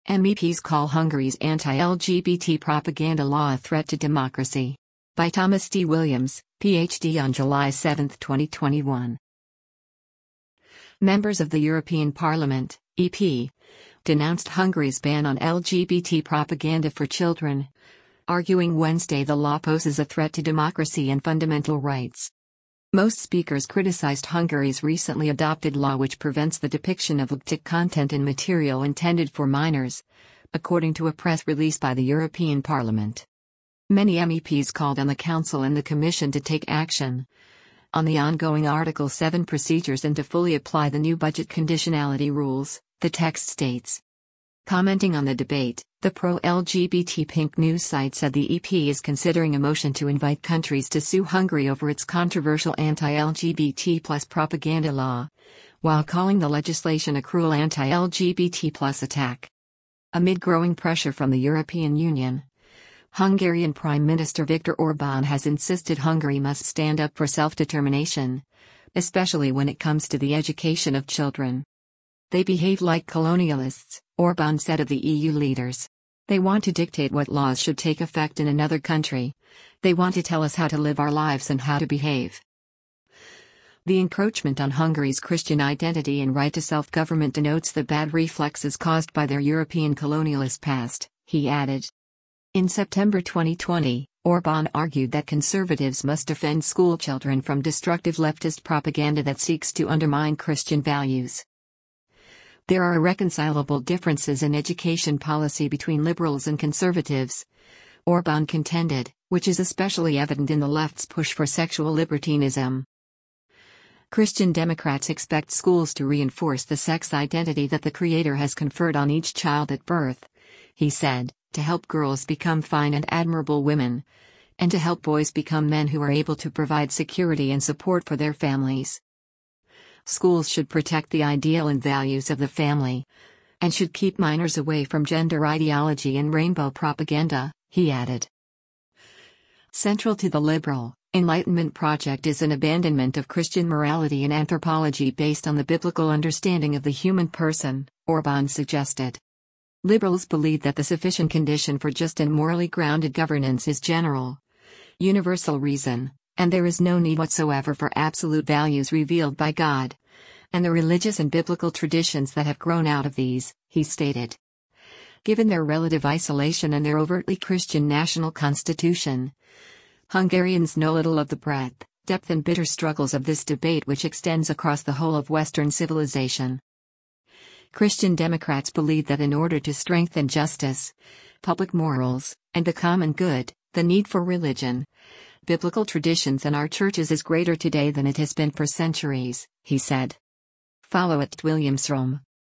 MEPs call Hungary's anti-LGBT propaganda law a threat to democracy. By Thomas D. Williams, Ph.D. on July 7, 2021. Members of the European Parliament, EP, denounced Hungary's ban on LGBT propaganda for children, arguing Wednesday the law poses a threat to democracy and fundamental rights. Most speakers criticized Hungary's recently adopted law which prevents the depiction of LGBT content in material intended for minors, according to a press release by the European Parliament. Many MEPs called on the Council and the Commission to take action on the ongoing Article 7 procedures and to fully apply the new budget conditionality rules, the text states. Commenting on the debate, the pro-LGBT Pink News site said the EP is considering a motion to invite countries to sue Hungary over its controversial anti-LGBT+ propaganda law, while calling the legislation a cruel anti-LGBT+ attack. Amid growing pressure from the European Union, Hungarian Prime Minister Viktor Orbán has insisted Hungary must stand up for self-determination, especially when it comes to the education of children. They behave like colonialists, Orbán said of the EU leaders. They want to dictate what laws should take effect in another country. They want to tell us how to live our lives and how to behave. The encroachment on Hungary's Christian identity and right to self-government denotes the bad reflexes caused by their European colonialist past, he added. In September 2020, Orbán argued that conservatives must defend schoolchildren from destructive leftist propaganda that seeks to undermine Christian values. There are irreconcilable differences in education policy between liberals and conservatives, Orbán contended, which is especially evident in the left's push for sexual libertinism. Christian Democrats expect schools to reinforce the sex identity that the Creator has conferred on each child at birth, he said, to help girls become fine and admirable women, and to help boys become men who are able to provide security and support for their families. Schools should protect the ideal and values of the family, and should keep minors away from gender ideology and rainbow propaganda, he added. Central to the liberal Enlightenment project is an abandonment of Christian morality and anthropology based on the biblical understanding of the human person, Orbán suggested. Liberals believe that the sufficient condition for just and morally grounded governance is general, universal reason, and there is no need whatsoever for absolute values revealed by God, and the religious and biblical traditions that have grown out of these, he stated. Given their relative isolation and their overtly Christian national constitution, Hungarians know little of the breadth, depth and bitter struggles of this debate which extends across the whole of Western civilization. Christian Democrats believe that in order to strengthen justice, public morals, and the common good, the need for religion, biblical traditions and our churches is greater today than it has been for centuries, he said. Follow @WilliamsRome.